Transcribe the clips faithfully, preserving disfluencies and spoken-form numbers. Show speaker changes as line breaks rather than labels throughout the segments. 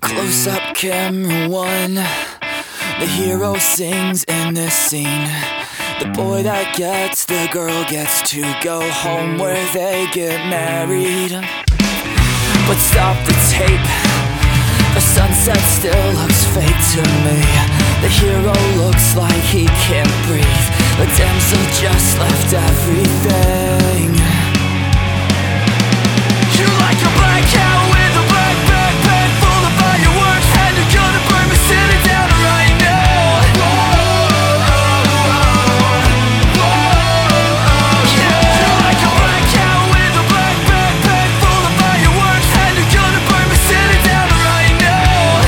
Close up camera one. The hero sings in this scene. The boy that gets the girl gets to go home where they get married. But stop the tape. The sunset still looks fake to me. The hero looks like he can't breathe. The damsel just left everything. You're like a black cow with a black backpack full of fireworks, and you're gonna burn me sitting down right now. Yeah. You're like a black cow with a black backpack full of fireworks, and you're gonna burn me sitting down right now.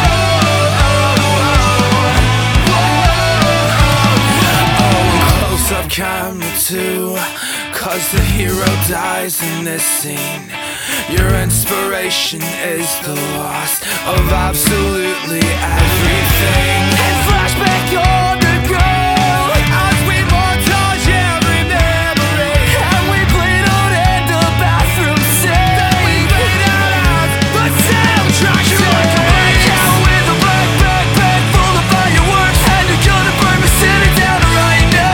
Oh, close up camera two. Cause the hero dies in this scene. Your inspiration is the loss of absolutely everything. And flashback on the girl as we montage every memory. And we bleed out in the bathroom scene. Then we bleed out the soundtrack. You're like a black cow with a black backpack full of fireworks, and you're gonna burn me sitting down right now.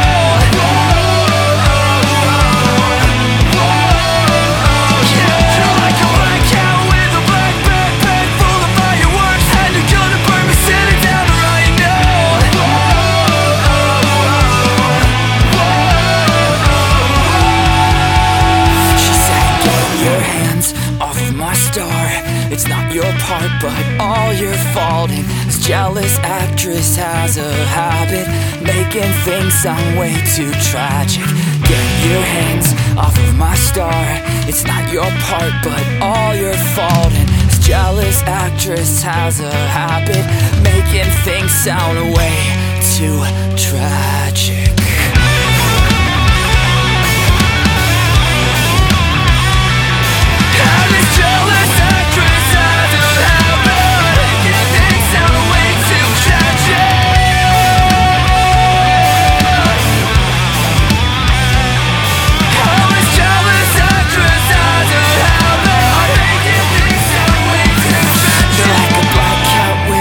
It's not your part, but all your fault. And this jealous actress has a habit making things sound way too tragic. Get your hands off of my star. It's not your part, but all your fault. And this jealous actress has a habit making things sound way too tragic.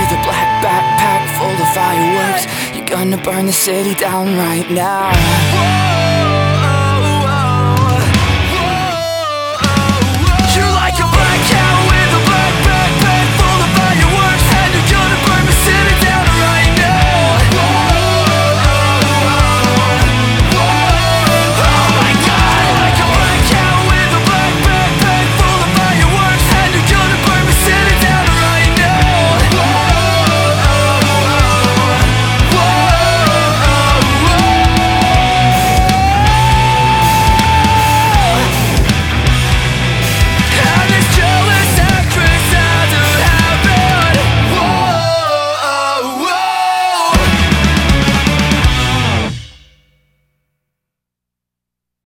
Gonna burn the city down right now.